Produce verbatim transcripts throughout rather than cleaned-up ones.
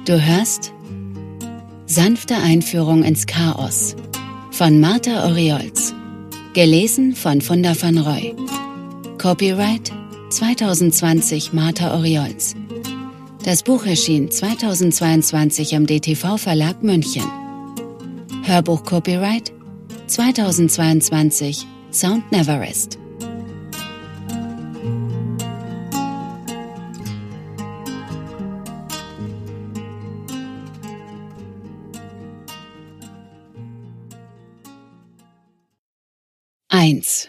Du hörst Sanfte Einführung ins Chaos von Martha Oriols. Gelesen von Funda van Roy. Copyright zwanzig zwanzig Martha Oriols. Das Buch erschien zweitausendzweiundzwanzig am D T V-Verlag München. Hörbuch-Copyright zweitausendzweiundzwanzig Sound Neverest. eins.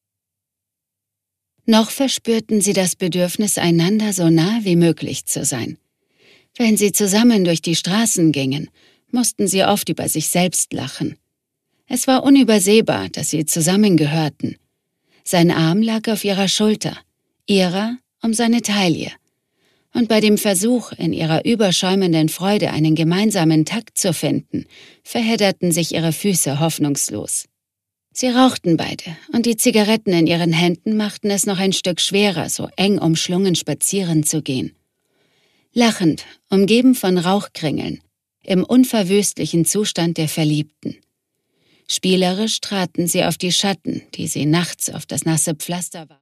Noch verspürten sie das Bedürfnis, einander so nah wie möglich zu sein. Wenn sie zusammen durch die Straßen gingen, mussten sie oft über sich selbst lachen. Es war unübersehbar, dass sie zusammengehörten. Sein Arm lag auf ihrer Schulter, ihrer um seine Taille. Und bei dem Versuch, in ihrer überschäumenden Freude einen gemeinsamen Takt zu finden, verhedderten sich ihre Füße hoffnungslos. Sie rauchten beide, und die Zigaretten in ihren Händen machten es noch ein Stück schwerer, so eng umschlungen spazieren zu gehen. Lachend, umgeben von Rauchkringeln, im unverwüstlichen Zustand der Verliebten. Spielerisch traten sie auf die Schatten, die sie nachts auf das nasse Pflaster warfen.